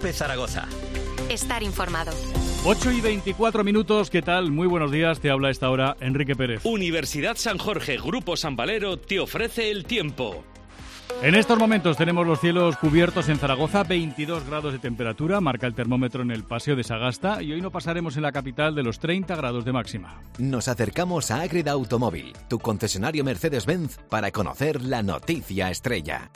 COPE Zaragoza. Estar informado. 8:24, ¿qué tal? Muy buenos días, te habla a esta hora Enrique Pérez. Universidad San Jorge, Grupo San Valero, te ofrece el tiempo. En estos momentos tenemos los cielos cubiertos en Zaragoza, 22 grados de temperatura, marca el termómetro en el Paseo de Sagasta, y hoy no pasaremos en la capital de los 30 grados de máxima. Nos acercamos a Ágreda Automóvil, tu concesionario Mercedes-Benz, para conocer la noticia estrella.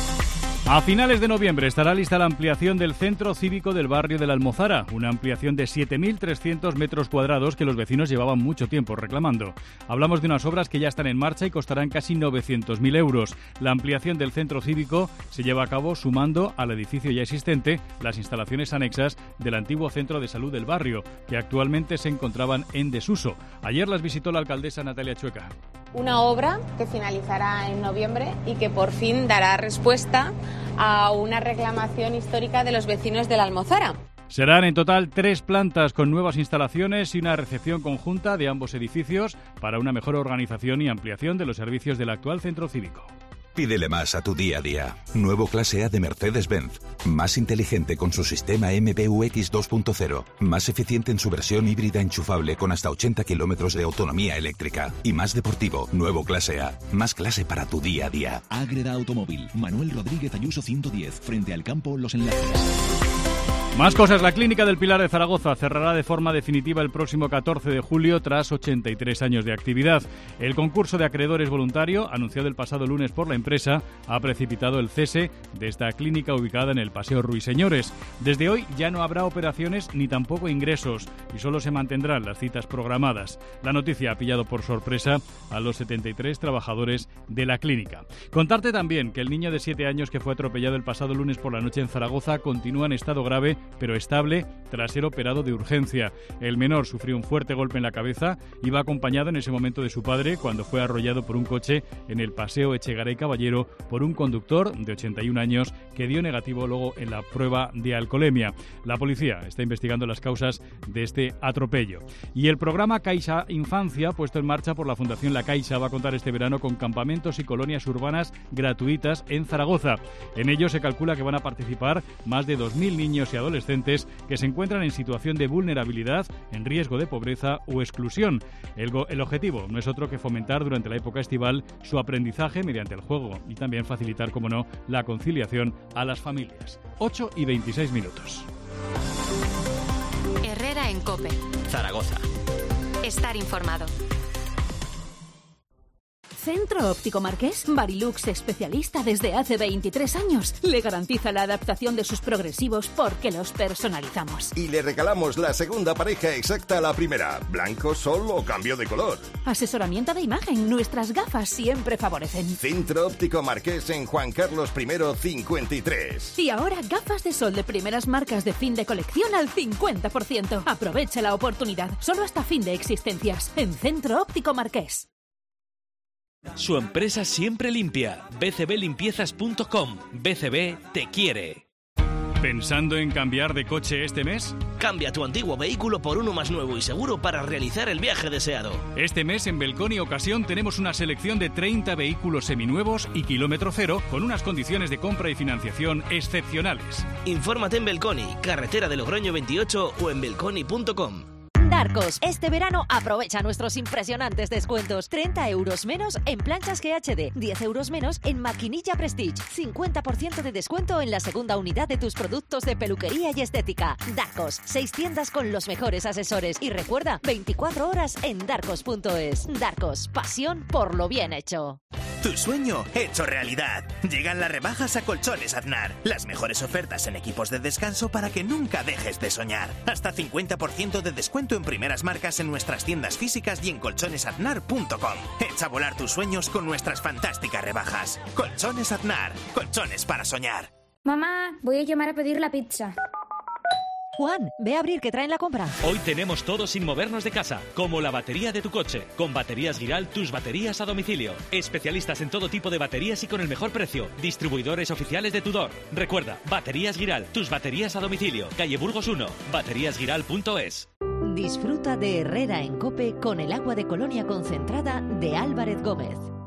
A finales de noviembre estará lista la ampliación del centro cívico del barrio de la Almozara, una ampliación de 7.300 metros cuadrados que los vecinos llevaban mucho tiempo reclamando. Hablamos de unas obras que ya están en marcha y costarán casi 900.000 euros. La ampliación del centro cívico se lleva a cabo sumando al edificio ya existente las instalaciones anexas del antiguo centro de salud del barrio, que actualmente se encontraban en desuso. Ayer las visitó la alcaldesa Natalia Chueca. Una obra que finalizará en noviembre y que por fin dará respuesta a una reclamación histórica de los vecinos de la Almozara. Serán en total 3 plantas con nuevas instalaciones y una recepción conjunta de ambos edificios para una mejor organización y ampliación de los servicios del actual centro cívico. Pídele más a tu día a día. Nuevo clase A de Mercedes-Benz. Más inteligente con su sistema MBUX 2.0. Más eficiente en su versión híbrida enchufable con hasta 80 kilómetros de autonomía eléctrica. Y más deportivo. Nuevo clase A. Más clase para tu día a día. Ágreda Automóvil. Manuel Rodríguez Ayuso 110. Frente al campo Los Enlaces. Más cosas. La Clínica del Pilar de Zaragoza cerrará de forma definitiva el próximo 14 de julio tras 83 años de actividad. El concurso de acreedores voluntario, anunciado el pasado lunes por la empresa, ha precipitado el cese de esta clínica ubicada en el Paseo Ruiseñores. Desde hoy ya no habrá operaciones ni tampoco ingresos y solo se mantendrán las citas programadas. La noticia ha pillado por sorpresa a los 73 trabajadores de la clínica. Contarte también que el niño de 7 años que fue atropellado el pasado lunes por la noche en Zaragoza continúa en estado grave pero estable tras ser operado de urgencia. El menor sufrió un fuerte golpe en la cabeza, iba acompañado en ese momento de su padre cuando fue arrollado por un coche en el Paseo Echegaray Caballero por un conductor de 81 años que dio negativo luego en la prueba de alcoholemia. La policía está investigando las causas de este atropello. Y el programa Caixa Infancia, puesto en marcha por la Fundación La Caixa, va a contar este verano con campamentos y colonias urbanas gratuitas en Zaragoza. En ello se calcula que van a participar más de 2.000 niños y adolescentes que se encuentran en situación de vulnerabilidad, en riesgo de pobreza o exclusión. El objetivo no es otro que fomentar durante la época estival su aprendizaje mediante el juego y también facilitar, como no, la conciliación a las familias. 8:26. Herrera en COPE. Zaragoza. Estar informado. Centro Óptico Marqués, Varilux especialista desde hace 23 años. Le garantiza la adaptación de sus progresivos porque los personalizamos. Y le regalamos la segunda pareja exacta a la primera. Blanco, sol o cambio de color. Asesoramiento de imagen. Nuestras gafas siempre favorecen. Centro Óptico Marqués en Juan Carlos I 53. Y ahora gafas de sol de primeras marcas de fin de colección al 50%. Aprovecha la oportunidad. Solo hasta fin de existencias. En Centro Óptico Marqués. Su empresa siempre limpia. bcblimpiezas.com. BCB te quiere. ¿Pensando en cambiar de coche este mes? Cambia tu antiguo vehículo por uno más nuevo y seguro para realizar el viaje deseado. Este mes en Belconi Ocasión tenemos una selección de 30 vehículos seminuevos y kilómetro cero con unas condiciones de compra y financiación excepcionales. Infórmate en Belconi, carretera de Logroño 28 o en belconi.com. Darcos, este verano aprovecha nuestros impresionantes descuentos. 30 euros menos en planchas GHD, 10 euros menos en maquinilla Prestige, 50% de descuento en la segunda unidad de tus productos de peluquería y estética. Darcos, 6 tiendas con los mejores asesores y recuerda, 24 horas en darcos.es. Darcos, pasión por lo bien hecho. Tu sueño hecho realidad. Llegan las rebajas a Colchones Aznar. Las mejores ofertas en equipos de descanso para que nunca dejes de soñar. Hasta 50% de descuento en primeras marcas en nuestras tiendas físicas y en colchonesaznar.com. Echa a volar tus sueños con nuestras fantásticas rebajas. Colchones Aznar. Colchones para soñar. Mamá, voy a llamar a pedir la pizza. Juan, ve a abrir que traen la compra. Hoy tenemos todo sin movernos de casa, como la batería de tu coche. Con Baterías Giral, tus baterías a domicilio. Especialistas en todo tipo de baterías y con el mejor precio. Distribuidores oficiales de Tudor. Recuerda, Baterías Giral, tus baterías a domicilio. Calle Burgos 1, bateríasgiral.es. Disfruta de Herrera en COPE con el agua de Colonia concentrada de Álvarez Gómez.